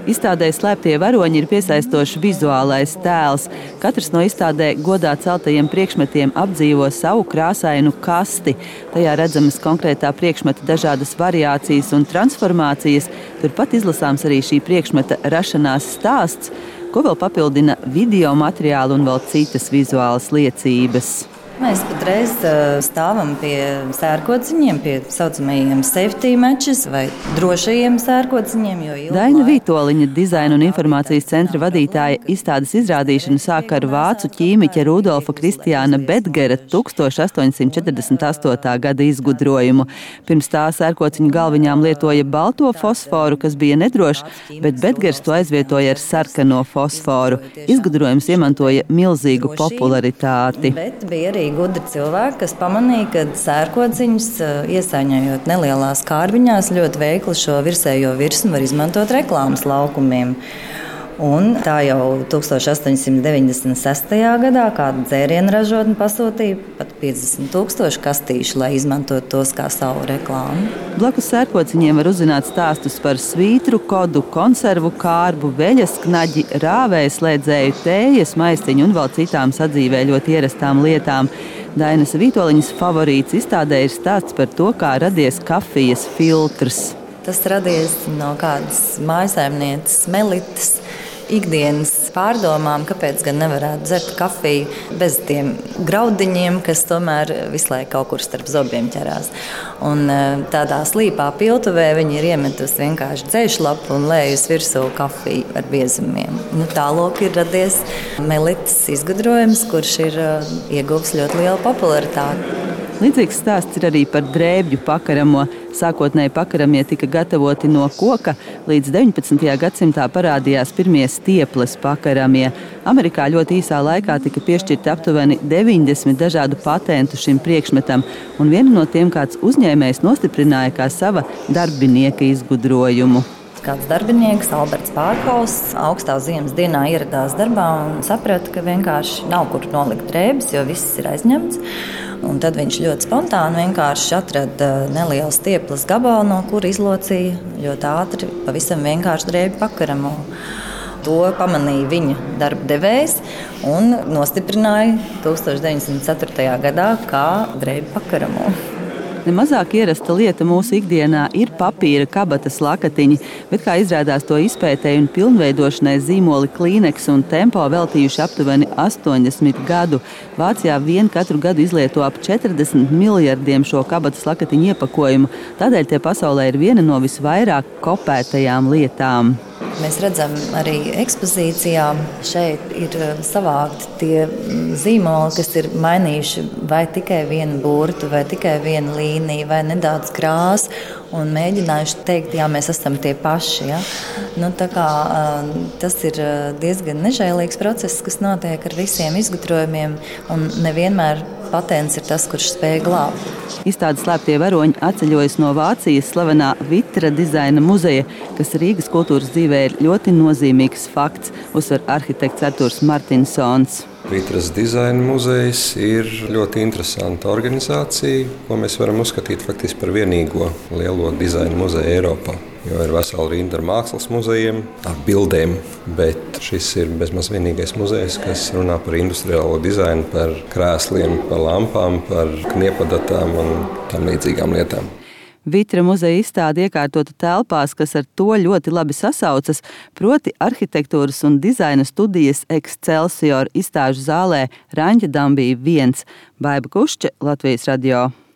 Izstādē Slēptie varoņi ir piesaistošs vizuālais tēls. Katrs no izstādē godā celtajiem priekšmetiem apdzīvo savu krāsainu kasti. Tajā redzamas konkrētā priekšmeta dažādas variācijas un transformācijas. Turpat izlasāms arī šī priekšmeta rašanās stāsts, ko vēl papildina video materiāli un vēl citas vizuālas liecības. Mēs patreiz stāvam pie sērkodziņiem, pie saucamajiem safety matches vai drošajiem sērkodziņiem. Daina Vītoliņa, dizaina un informācijas centra vadītāja, izstādes izrādīšanu sāka ar vācu ķīmiķa Rudolfa Kristiāna Bedgera 1848. gada izgudrojumu. Pirms tā sērkociņu galviņām lietoja balto fosforu, kas bija nedrošs, bet Bedgers to aizvietoja ar sarkano fosforu. Izgudrojums iemantoja milzīgu popularitāti. Bet bija arī gudri cilvēki, kas pamanīja, ka sērkodziņus, iesaiņojot nelielās kārbiņās, ļoti veikli šo virsējo virsmu var izmantot reklāmas laukumiem. Un tā jau 1896. gadā kāda dzērienu ražotne pasūtīja pat 50,000 kastīšu, lai izmantotu tos kā savu reklāmu. Blakus sērkociņiem var uzzināt stāstus par svītru, kodu, konservu kārbu, veļas knaģi, rāvējslēdzēju, tējas maistiņu un vēl citām sadzīvē ļoti ierastām lietām. Dainas Vītoliņas favorīts izstādē ir stāsts par to, kā radies kafijas filtrs. Tas radies no kādas mājsaimnieces Melitas ikdienas pārdomām, kāpēc gan nevarētu dzert kafiju bez tiem graudiņiem, kas tomēr visu laiku kaut kur starp zobiem ķerās. Un tādā slīpā piltuvē viņi ir iemetusi vienkārši dzēšlapu un lējusi virsū kafiju ar biezumiem. Tālāk ir radies Melitas izgudrojums, kurš ir ieguvis ļoti lielu popularitāti. Līdzīgs stāsts ir arī par drēbju pakaramo. Sākotnēji pakaramie tika gatavoti no koka, līdz 19. gadsimtā parādījās pirmie stieples pakaramie. Amerikā ļoti īsā laikā tika piešķirti aptuveni 90 dažādu patentu šim priekšmetam, un vienu no tiem kāds uzņēmējs nostiprināja kā sava darbinieka izgudrojumu. Kāds darbinieks, Alberts Pārhauss, augstā ziemas dienā ieradās darbā un saprata, ka vienkārši nav kur nolikt drēbes, jo viss ir aizņemts. Un tad viņš ļoti spontāni vienkārši atrada nelielu stieples gabalu, no kura izlocīja ļoti ātri, pavisam vienkārši drēbju pakaramo. To pamanīja viņa darba devējs un nostiprināja 1904. gadā kā drēbju pakaramo. Nemazāk ierasta lieta mūsu ikdienā ir papīra kabatas lakatiņi, bet, kā izrādās, to izpētēji un pilnveidošanai zīmoli Kleenex un Tempo veltījuši aptuveni 80 gadu. Vācijā vien katru gadu izlieto ap 40 miljardiem šo kabatas lakatiņu iepakojumu, tādēļ tie pasaulē ir viena no visvairāk kopētajām lietām. Mēs redzam arī ekspozīcijā, šeit ir savākti tie zīmoli, kas ir mainījuši vai tikai vienu burtu, vai tikai vienu līniju, vai nedaudz krāsu, un mēģinājuši teikt, jā, mēs esam tie paši. Ja? Tas ir diezgan nežēlīgs process, kas notiek ar visiem izgudrojumiem, un nevienmēr patents ir tas, kurš spēj glābt. Izstādes Slēptie varoņi atceļojas no Vācijas slavenā Vitra dizaina muzeja, kas Rīgas kultūras dzīvē ir ļoti nozīmīgs fakts, uzsver arhitekts Arturs Martinsons. Vitras dizaina muzejs ir ļoti interesanta organizācija, ko mēs varam uzskatīt faktiski par vienīgo lielo dizaina muzeju Eiropā. Jo ir vesela rinda ar mākslas muzejiem, ar bildēm, bet šis ir bezmaz vienīgais muzejs, kas runā par industriālo dizainu, par krēsliem, par lampām, par kniepadatām un tam līdzīgām lietām. Vitra muzeja izstāde iekārtota telpās, kas ar to ļoti labi sasaucas, proti arhitektūras un dizaina studijas Excelsior izstāžu zālē Raņģa Dambija 1. Baiba Kušče, Latvijas radio.